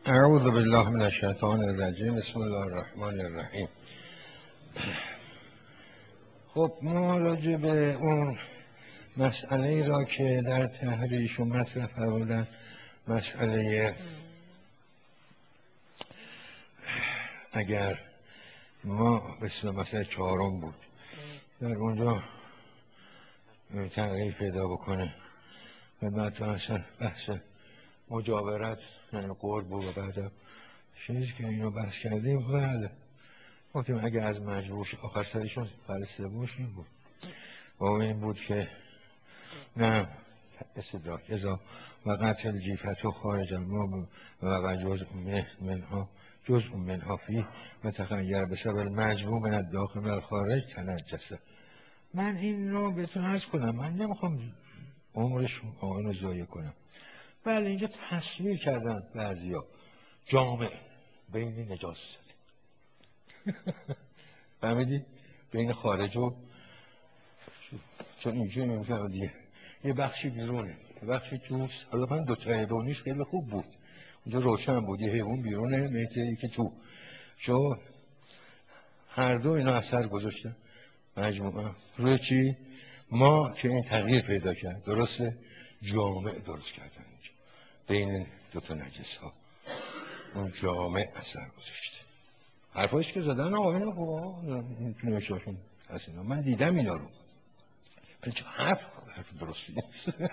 اعوذ بالله من الشیطان الرجیم. بسم الله الرحمن الرحیم. خب ما راجع به اون مسئله را که در تحریرشون مطرح فرمودن، مسئله اگر ما به مسئله 4 بود در اونجا تغییر پیدا بکنه و بعد مثلا بحث مجاورت یعنی قرب بود و بعد چیزی که اینو بحث کردیم، بله گفتیم اگر از مجبور آخر سرشون بله سومش این بود و این بود که نه استدراک ازا و قتل جیفتو خارج ما و جزء منها فی و تخیر بسبب المجبور من الداخل و الخارج تنجسه. من این رو بهتون عرض کنم، من نمیخوام عمرش آن رو ضایع کنم. بله اینجا تصویر کردن بعضیا جامع بین نجاست فهمیدی؟ بین خارج و چون اینجا نمیفهم دیگه یه بخشی بیرونه یه بخشی توست. حالا من دو تا حیوانیش خیلی خوب بود، اونجا روشن بود، یه حیوان بیرونه میته که تو شو هر دو اینا اثر گذاشتن مجموعه روی چی؟ ما که این تغییر پیدا کرد درسته؟ جامع درست کردن اینجا بین دو تا نجس ها، اون جامع اثر گذاشته. حرفایش که زدن آقایون میتونه بشاشون هست اینا، من دیدم اینا رو، ولی چه حرف درستی نیست.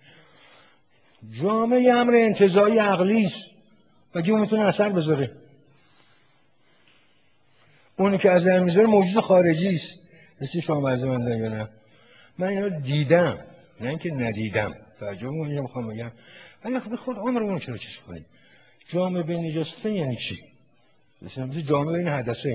جامع یه امر انتزاعی عقلی است و اون میتونه اثر بذاره. اونی که اثر میذاره موجود خارجی است. مثل شما بعضی من یا نه من اینا دیدم نه اینکه ندیدم، توجه اینو میخوام بگم. ولی خب خود عمرمون چرا چیز کنیم؟ جامع بین نجاسته یعنی چی؟ مثل جامع بین حدثین.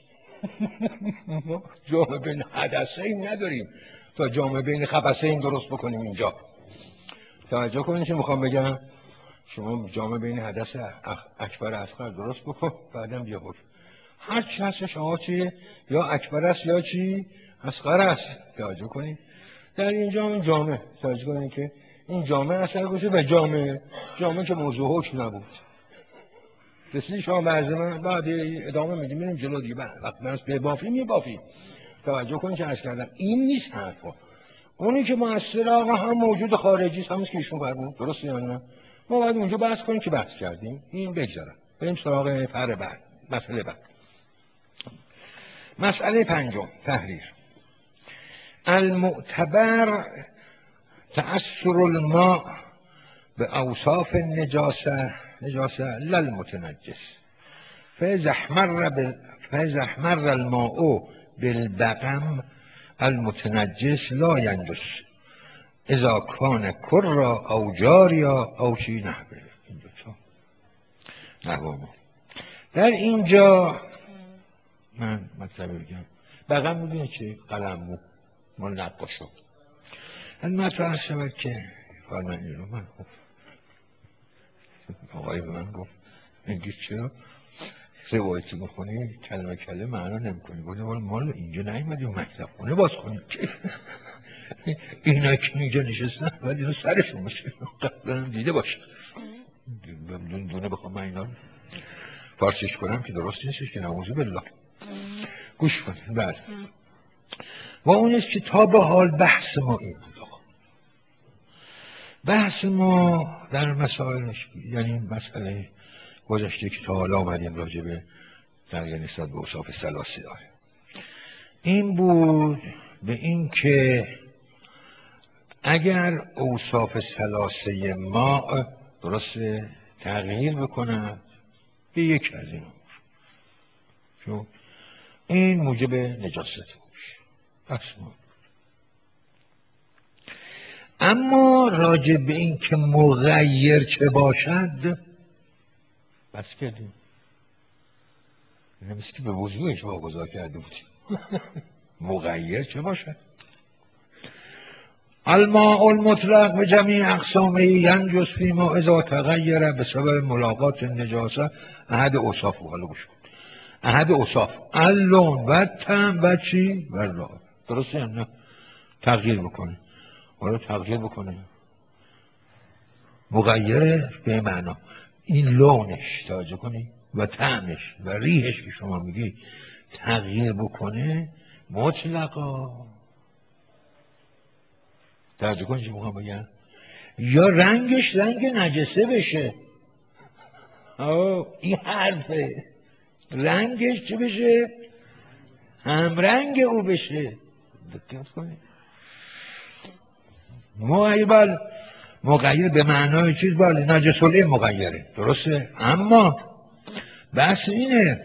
جامع بین حدثین نداریم تا جامع بین خبثین درست بکنیم اینجا. توجه کنید چه میخوام بگم. شما جامع بین حدث اکبر اصغر درست بکن، بعدم یه حکم هر چی هستش آقا چیه؟ یا اکبر است یا چی؟ اصغر است. توجه کنید در اینجا این جامع توجه کنید که این جامع اثر گذاشته و جامع که موضوع حکم نبود. رسیدی شما بعضی من بعد ادامه میدیم میریم جلو دیگه. وقتی من به بافیم توجه کنید که عرض کردم این نیست حرفا. اونی که مؤثر آقا هم موجود خارجی است، همون که ایشون فرمود درسته یا نه؟ ما باید اونجا بحث کنیم که بحث کردیم این بگذارم بریم سراغ پر بعد. مسئله بعد، مسئله 5 تحریر. المعتبر تأثر الماء به اوصاف نجاسه للمتنجس فاذا احمر الماء بالبقم المتنجس لا ينجس اذا كان كرا او جاریا او چی نحوه. اینجا در اینجا من مطلب بگم. بقم میدونی چه؟ قلمو مال نقاشو. این مطلب شود که فرمان این رو من آقای به من گفت میگی چرا روایتی بخونی کلمه کلمه معنا نمی کنی؟ گفتم مال اینجا نیومدی مکتب خونه باز کنی اینا که اینجا نشستن باید اینو سرشون باشه قبلا دیده باشه. دونه بخوام من اینا فارسیش کنم که درست نیستش که نعوذ بالله. گوش کنید. بعد و اونیست که تا به حال بحث ما این بود. بحث ما در مسائلش یعنی مسئله گذشته که تا حالا آمدیم راجع به تغییر نسبت به اوصاف ثلاثه داره این بود به این که اگر اوصاف ثلاثه ما درست تغییر بکنند به یک از این چون این موجب نجاست میشه. بس ما اما راجع به این که مغیر چه باشد بس کردیم. نمیشه که به وضوعش واگذار کرده بودیم. مغیر چه باشد؟ الماء المطلق به جمیع اقسامه ینجس فیما اذا تغیر بسبب ملاقات النجاسه احد اوصاف. حالا گوش کن. احد اوصاف اللون و طعم و چی؟ و رائحه. درسته یا نه؟ تغییر بکنه. حالا تغییر بکنه مغیره به معنا این لونش توجه کنی و طعمش و ریحش که شما میگی تغییر بکنه مطلقا، توجه کنی چی میخوام بگم، یا رنگش رنگ نجسه بشه. این حرفه، رنگش چی بشه؟ همرنگ او بشه. دقت کنید، مغیر به معنای چیز باید نجس العین مغیره، درسته؟ اما بحث اینه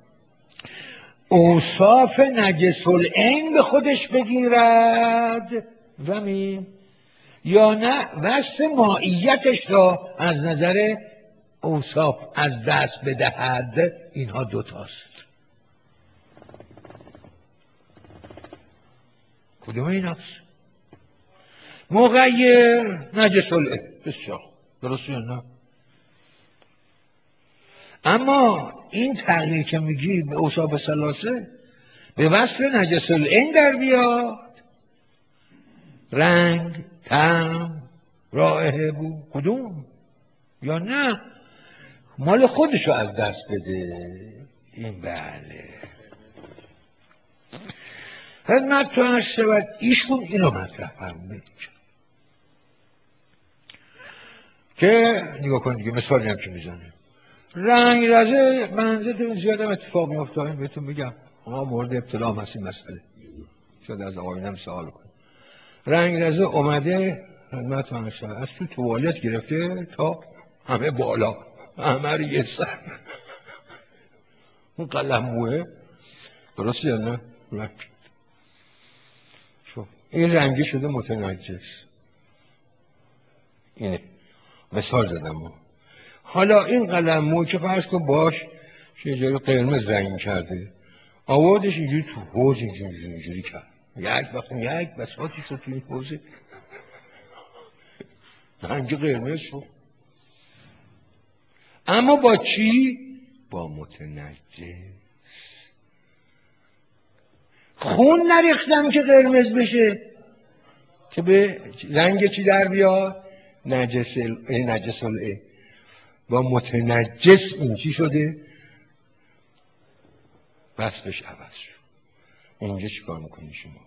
اوصاف نجس العین به خودش بگیرد زمین یا نه وصف مائیتش را از نظر اوصاف از دست بدهد. اینها دوتاست. کدوم ایناست؟ مغیر نجس العین، بسیار درسته یا نه؟ اما این تغییر که میگی به اوصاف ثلاثه به وصف نجس العین در بیاد، رنگ، طعم، رائحه بود، کدوم؟ یا نه مال خودشو از دست بده. این بله خدمت تو عرض شود ایشون اینو مطرح فرموده که نگاه کنید دیگه مثالی هم که میزنه رنگ رزه منزه زیاد هم اتفاق میفته. بهتون میگم ما مورد ابتلا هم هست این مسئله، شاید از آقایونم سوال کنید. رنگ رزه اومده خدمت تو عرض شود از تو توالت گرفته تا همه بالا، همه رو یه سر اون قلموه، درسته یا نه؟ این رنگی شده متنجس. اینه مثال زدم. حالا این قلمو که فرض کن باش یه جایی قرمز رنگ کرده، آوردش اینجوری تو حوض اینجوری کرد، یک بساطی شد تو این حوض رنگ قرمز شد. اما با چی؟ با متنجس. خون نریختم که قرمز بشه که به رنگ چی در بیاد؟ نجس العین. با متنجس این چی شده؟ وصفش عوض شد. اینجا چی کار میکنی شما؟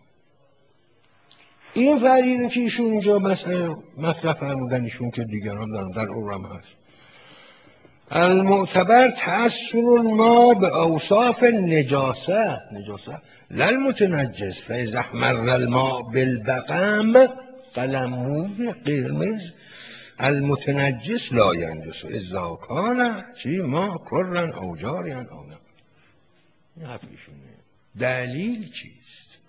این فرقی که ایشون اینجا مطرح فرمودن ایشون که دیگران دارن در اورم هست. المعتبر تأثر ما به اوصاف نجاسه للمتنجس فاذا احمر الماء بالبقم قلموه قرمز المتنجس لا ینجس اذا کان چی ما کرن او جارین او نه. این حرفشونه. دلیل چیست؟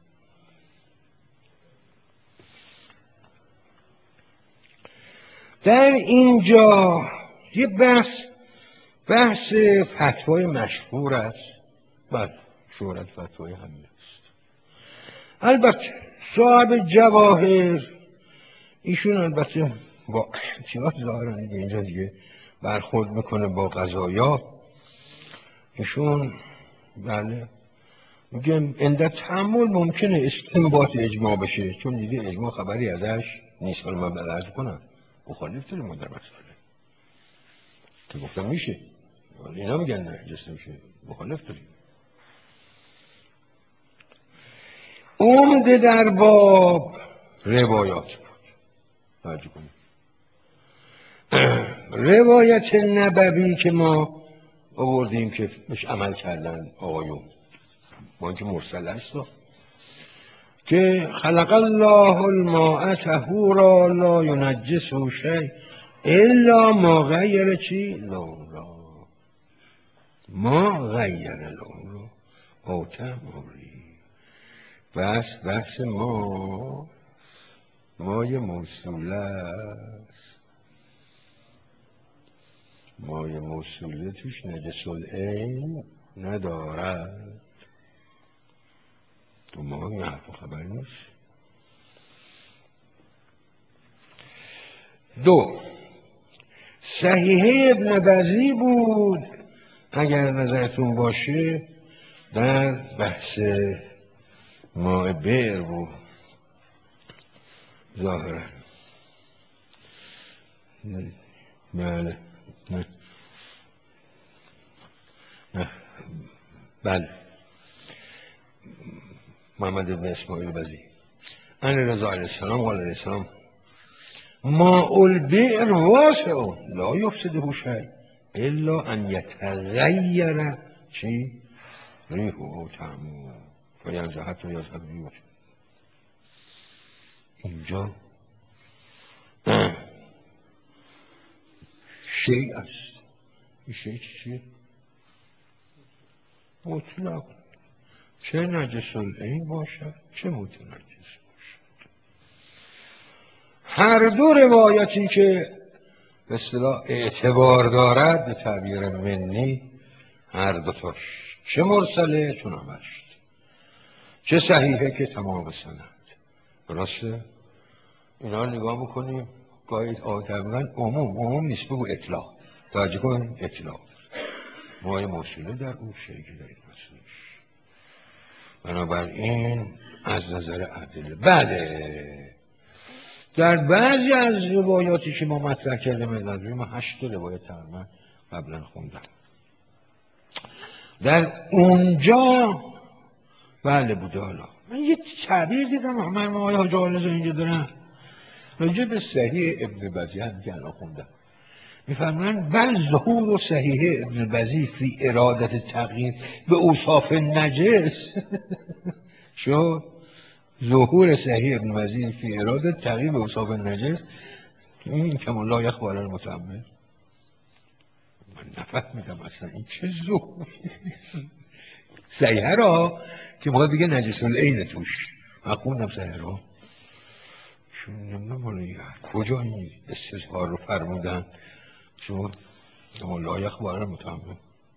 در اینجا یه بحث فتوای مشهور است. بله شهرت فتوای همین است. البته صاحب جواهر ایشون البته با احتیاط ظاهرا اینجا دیگه برخورد میکنه با قضایا. ایشون بله میگه عند تأمل ممکنه استنباط اجماع بشه، چون دیگه اجماع خبری ازش نیست. ولی من عرض کنم مخالف داریم در مسئله که گفتم میشه، ولی اینا میگن نه جسم میشه، مخالف داریم. عمده در باب روایات بود. توجه کنید روایت نبوی که ما آوردیم که بهش عمل کردن آقایون، با اینکه مرسل است که خلق الله الماء طهورا لا ینجسه شیء الا ما غیر چی؟ لون را ما غیر لون را او تموری. بحث مای موصوله است. مای موصوله توش نجس العین ندارد. تو ما این حرف خبر نیست. دو صحیحه ابن بزی بود اگر نظرتون باشه، در بحث ماء بئر بود ظاهرا. بله بله. محمد بن اسماعیل بزی ان رضا علیه السلام قال علیه السلام ماء البئر واسع لا یفسده شیء الا ان یتغیر چی؟ ریحه و طعمه فینزه حتی یذهب ریحه. اینجا شیء است. این شیء چیه؟ مطلق، چه نجس العین باشد چه متنجس باشد. هر دو روایتی که به اصطلاح اعتبار دارد به تعبیر منی، هر دو تاش چه مرسله چون عملشت، چه صحیحه که تمام سند. درسته؟ اینا رو نگاه میکنیم گاهی تقریبا عموم نیست، بگو اطلاق. توجه کن، اطلاق مایه موصوله در اون شیعی که دارید مسئولش. بنابراین از نظر ادله بله، در بعضی از روایاتی که ما مطرح کردیم ما 8 روایت تقریبا قبلا خوندم، در اونجا بله بوده. حالا من یه تعبیر دیدم من آقای حاج عالض اینجا دارم راجع به صحیح ابن بزی هم که الان خوندم، میفرمایند بل ظهور صحیح ابن بزی فی ارادت تغییر به اوصاف نجس شد. ظهور صحیح ابن بزی فی ارادت تغییر به اوصاف نجس، این کما لا یخفی علی المتأمل. من نفهمیدم اصلا این چه ظهور صحیحه را که ما دیگه نجس العین توش. من خوندم صحیحه را چون نمیدونم کجا این استظهار رو فرمودن، چون لا یخفی علی المتأمل.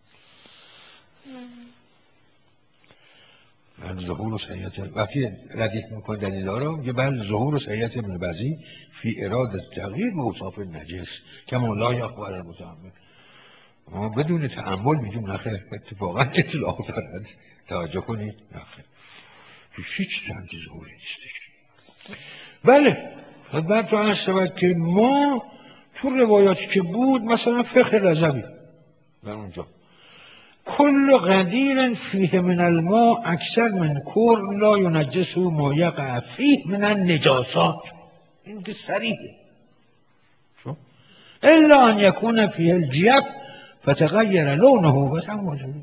بل ظهور و صحیحت وقتی ردیف میکنه دلیل ها رو میگه بل ظهور و صحیحت ابن بزی فی ارادت تغییر به اوصاف نجس کما لا یخفی علی المتأمل. ما بدون تأمل میگیم نخیر اتفاقا اطلاق دارد. توجه کنید نخیر هیچ چندی ظهوری نیستش. بله خدمت تو عرض شود که ما تو روایاتی که بود مثلا فقه رضوی در اونجا کل قدیر فیه من الماء اکثر من کر لا ینجسه ما یقع فیه من النجاسات. این که صریحه الا ان یکون فیه الجیف فتغیر لونه و تموزه.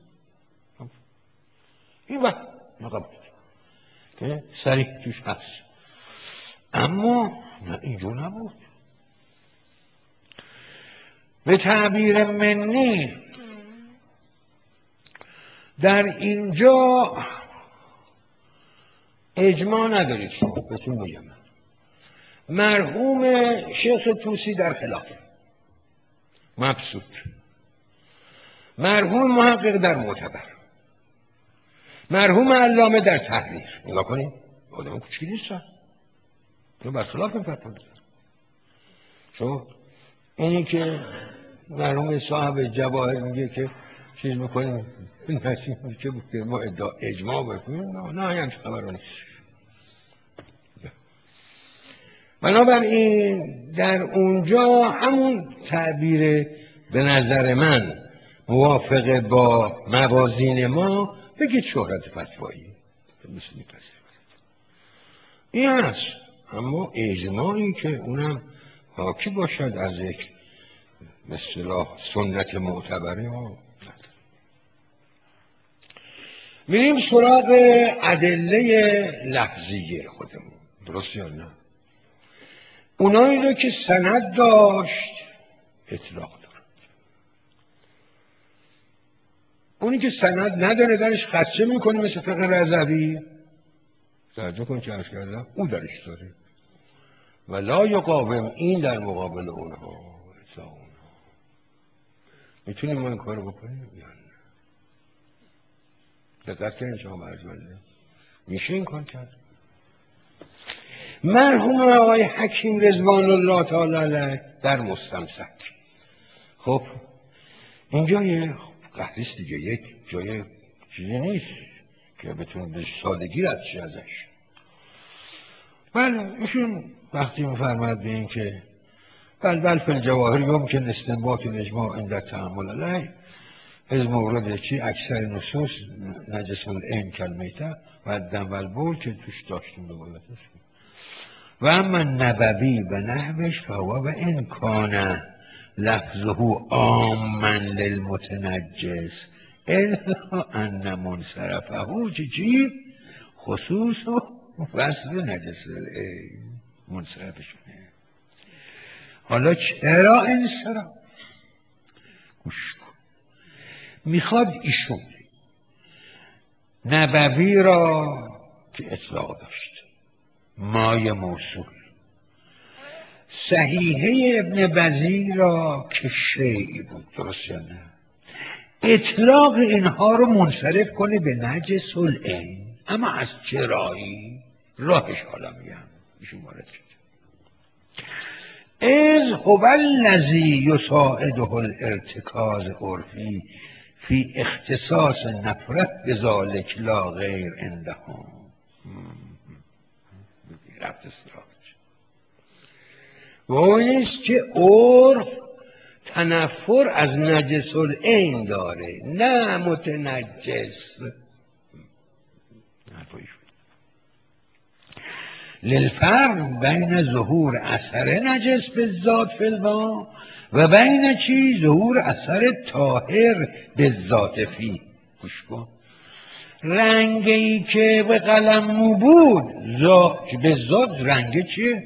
این وقت نقبل که صریح توش هست، اما اینجور نبود. به تعبیر منی در اینجا اجماع ندارید شما بهتون میگم. مرحوم شیخ طوسی در خلاف مبسوط، مرحوم محقق در معتبر، مرحوم علامه در تحریر. نگاه کنید آدم کوچکی نیستن، اینو برخلاف این فتوا دادن. چون اینی که مرحوم صاحب جواهر میگه که چیز میکنیم نسیم که بود که ما اجماع بکنیم، نه همچه خبر نیست. بنابراین در اونجا همون تعبیر به نظر من موافق با موازین ما بگید شهرت فتوایی مثل این هست، اما اجماعی که اونم حاکی باشد از یک مثلا سنت معتبره ما. میریم سراغ ادله لفظیه خودمون، درست یا نه؟ اونایی رو که سند داشت اطلاق دارد، اونی که سند نداره درش خدشه میکنه مثل فقه رضوی. توجه کن که عرض کردم او درش داره و لا یقاوم این در مقابل اونها اطلاق اونها. میتونیم ما این کار رو بکنیم یا نه؟ دقت کنید شما برزمنده میشه این کار کرد. مرحوم آقای حکیم رضوان الله تعالی علیه در مستمسک، خب اینجا یه قهریست دیگه، یک جای چیزی نیست که بتون به سادگی رد شه ازش. بله ایشون وقتی میفرماید به این که بل فی الجواهر یمکن استنباط الاجماع عند التأمل علیه از مورد چی اکثر نصوص نجس العین کلمیته و دم و البول که توش داشتیم روایتش. و اما نبوی و نحوش فهو و ان کان لفظه عاما للمتنجس الا ان منصرفه چی خصوص و وصل نجس العین منصرفشونه. حالا چرا انصراف؟ گوش کن. میخواد ایشون نبوی را که اطلاق داشت مای موصول، صحیحه ابن بزی را که شیعی بود، درست یا نه، اطلاق اینها رو منصرف کنه به نجس العین. اما از چه راهی؟ راهش حالا میگم ایشون وارد شد. از هو الذی یساعده الارتکاز عرفی فی اختصاص نفرت بذالک لا غیر عندهم. رفت استراحت و اونیست که عرف تنفر از نجس العین داره نه متنجس. للفرق بین ظهور اثر نجس بالذات فی الماء و بین چی ظهور اثر طاهر بالذات فی. گوش کن. رنگی که به قلمو بود به ذات رنگ چیه؟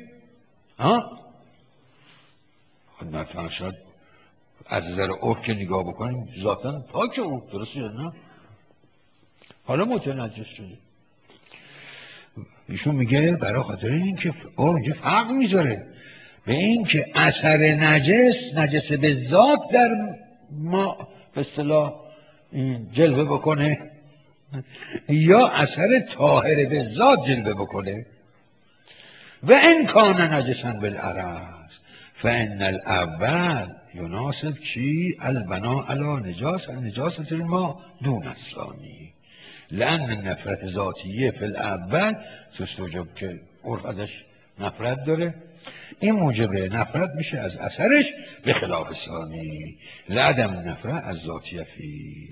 مثلا شاید از نظر عرف که نگاه بکنیم ذاتاً پاک او، درسته یا نه؟ حالا متنجس شده. ایشون میگه برای خاطر این که اینجا فرق میذاره به این که اثر نجس به ذات در ما به اصطلاح جلوه بکنه یا اثر طاهر به ذات جلوه بکنه. و ان کان نجسا بالعرض فان الاول یناسب چی البناء علی نجاست الماء دون الثانی لان نفرت ذاتیه فی الاول تستوجب که عرف ازش نفرت داره، این موجب نفرت میشه از اثرش به خلاف ثانی لعدم نفرت از ذاتیه فی.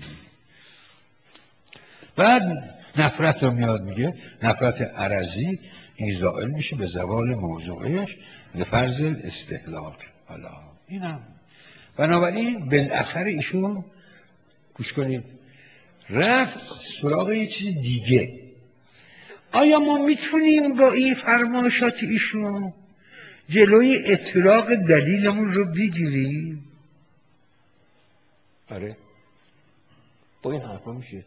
بعد نفرت رو میاد میگه نفرت عرضی این زائل میشه به زوال موضوعش لفرض استهلاک. حالا اینم بنابراین بالاخره ایشون گوش کنید رفت سراغ یه چیز دیگه. آیا ما میتونیم با این فرمایشات ایشون جلوی اطلاق دلیلمون رو بگیریم؟ آره با این حرفا میشه.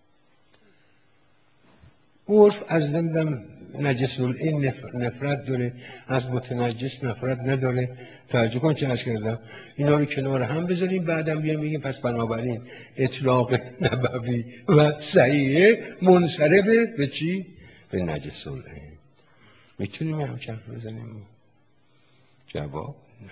عرف از نمیدونم نجس العین نفرت داره، از متنجس نفرت نداره. توجه کن چه عرض کردم، اینا رو کنار هم بذاریم بعدم بیایم بگیم پس بنابراین اطلاق نبوی و صحیحه منصرفه به چی؟ به نجس العین. میتونیم هم چرف بزنیم؟ جواب نه.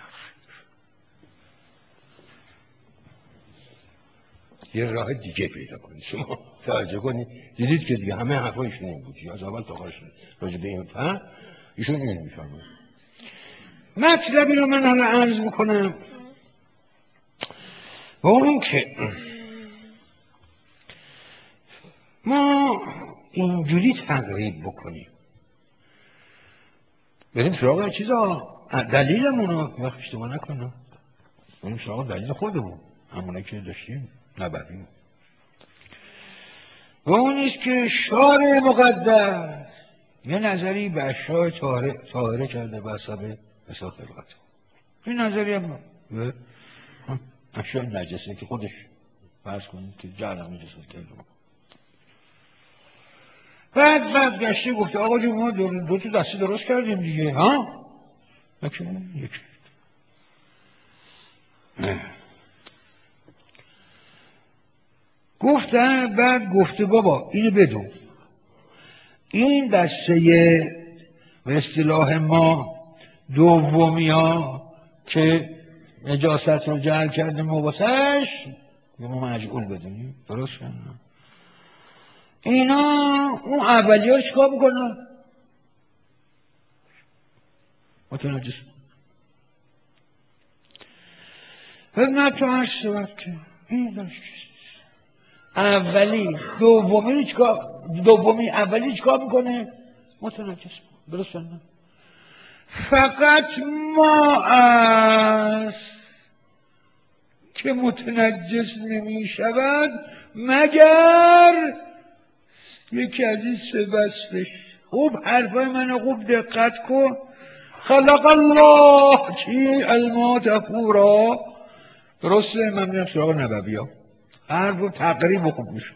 یه راه دیگه پیدا کنید. شما توجه کنید دیدید که دیگه همه حرفایشون این بود از اول تا آخرش راجع به این فهم ایشون این میفهمه. مطلبی رو من حالا عرض میکنم و اون که ما اینجوری تقریب بکنیم بریم سراغ چیزا دلیلمون رو وقت اشتباه نکنم بریم سراغ دلیل خودمون همونه که داشتیم نبردیم و اونیست که شارع مقدس یه نظری به اشیاء طاهره کرده به حسب خلقت. این نظری هم اشیاء نجسه که خودش فرض کنید که جعل نجست کرده. بعد گشته گفته آقا جون ما دو تا دسته درست کردیم دیگه ها یکی گفته. بعد گفته بابا اینو بدون این دسته به اصطلاح ما دومی ها که نجاست رو جعل کرده مواسش ما مجعول بدونیم درست کنیم اینا اون اولی ها رو چکار بکنن؟ متنجس خدمت تو عرض شود که این داشت اولی چیکار میکنه؟ متنجس. درسته نه؟ فقط ما است که متنجس نمی شود مگر یکی از این سه وصفش. خوب حرفای منو خوب دقت کن. خلق الله چی؟ الماء طهورا. درسته؟ من میرم سراغ نبوی ها، حرف تقریب خوب میشه.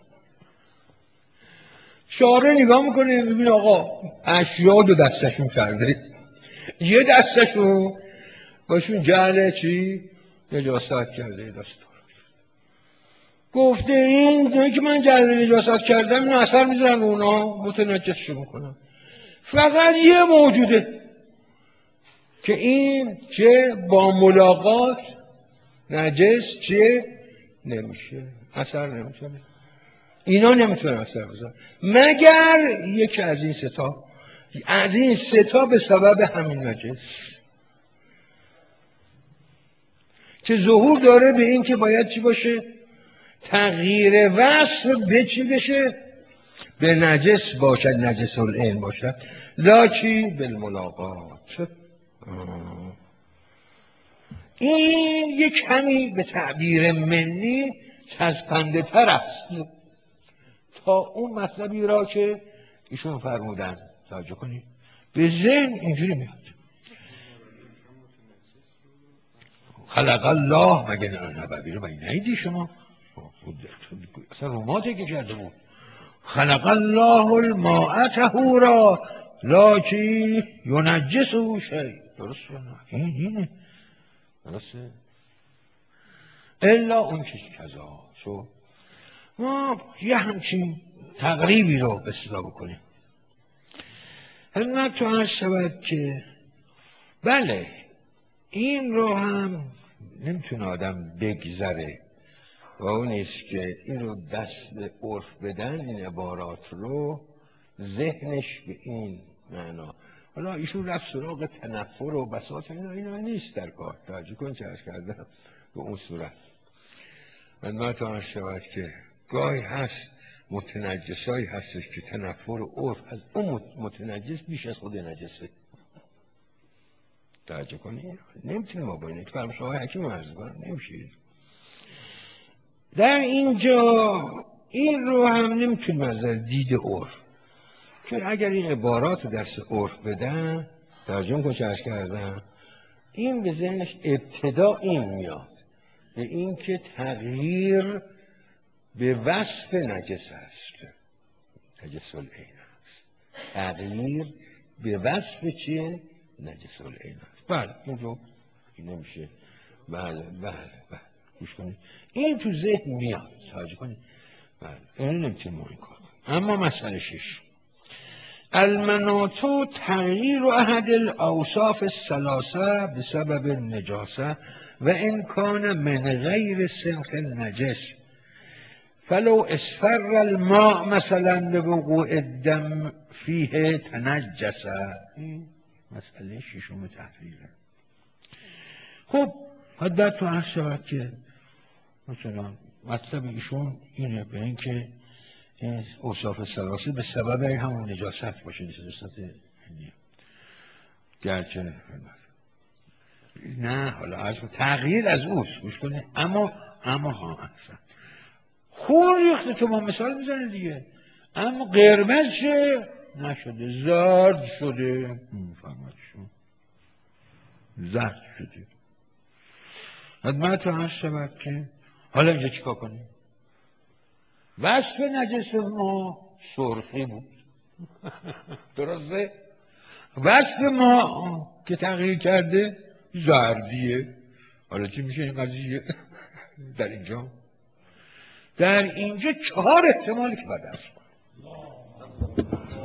شاره نگاه میکنه میبینه آقا اشیا دو دستشون کرده، یه دستشون باشون جعل چی؟ نجاست کرده. دستور گفته این که من جعل نجاست کردم این اثر میذارن اونا متنجسشون میکنم. فقط یه موجوده که این چه با ملاقات نجس چه نمیشه، اثر نمیتونه، اینا نمیتونه اثر بذاره مگر یکی از این ستا. از این ستا به سبب همین نجس که ظهور داره به این که باید چی باشه؟ تغییر وصف به چی بشه؟ به نجس باشد، نجس العین باشد. لا چی؟ بالملاقات. این یک کمی به تعبیر منی چسبنده تر است تا اون مطلبی را که ایشون فرمودن. توجه کنید به ذهن اینجوری میاد. خلق الله مگه نبوی رو مگه نیدی شما؟ اصلا روماته که کرده بود. خلق الله الماء طهورا لا چی ینجسه شیء. درسته؟ اینه درسته؟ الا اون چیز کذا. شو ما یه همچین تقریبی رو به اصطلاح بکنیم. حضرت تو عرض شود که بله این رو هم نمیتونه آدم بگذره و اون است که این رو دست به عرف بدن، این عبارات رو ذهنش به این معنا. حالا ایشون رفت سراغ تنفر و بساط اینا نیست در کار. توجه کن چه عرض کردم به اون صورت. من تو عرض شود که گاهی هست متنجسایی هستش که تنفر و عرف از اون متنجس بیش از خود نجسه. توجه کنید نمیتونیم ما باید فرم شما حکیم عرض کنم نمیشید. در اینجا این رو هم نمیتونیم از دید عرف، چون اگر این عبارات رو درس عرف بدن ترجمه کن چه عرض کردم، این به ذهنش ابتدا این میاد به این که تغییر به وصف نجس است، نجس العین است. تغییر به وصف چیه؟ نجس العین است. بله این رو این نمیشه. بله گوش کنید این تو ذهن میاد. توجه کنید بله این نمیتونیم این کار کنیم. اما مسئله 6 المناطو تغییر احد الاوصاف الثلاثه بسبب النجاسه و ان کان من غیر سنخ النجس فلو اسفر الماء مثلا لوقوع الدم فیه تنجسه. این مسئله 6 تحریره. خب حدت تو عرض شود که مثلا مطلب ایشون اینه به این که این اوصاف ثلاثه به سبب همون نجاست باشه. نجاست گرچه نه حالا از تغییر از اوست گوش کنه. اما ها اصلا خون ریخته تو ما مثال میزنه دیگه، اما قرمز شه نشده، زرد شده. فهمتشون زرد شده. خدمت رو هست شود که حالا اینجا چیکار کنیم؟ وصف نجس ما سرخی بود. درسته؟ وصف ما که تغییر کرده زردیه. حالا چی میشه این قضیه؟ در اینجا 4 احتمالی که باید هست.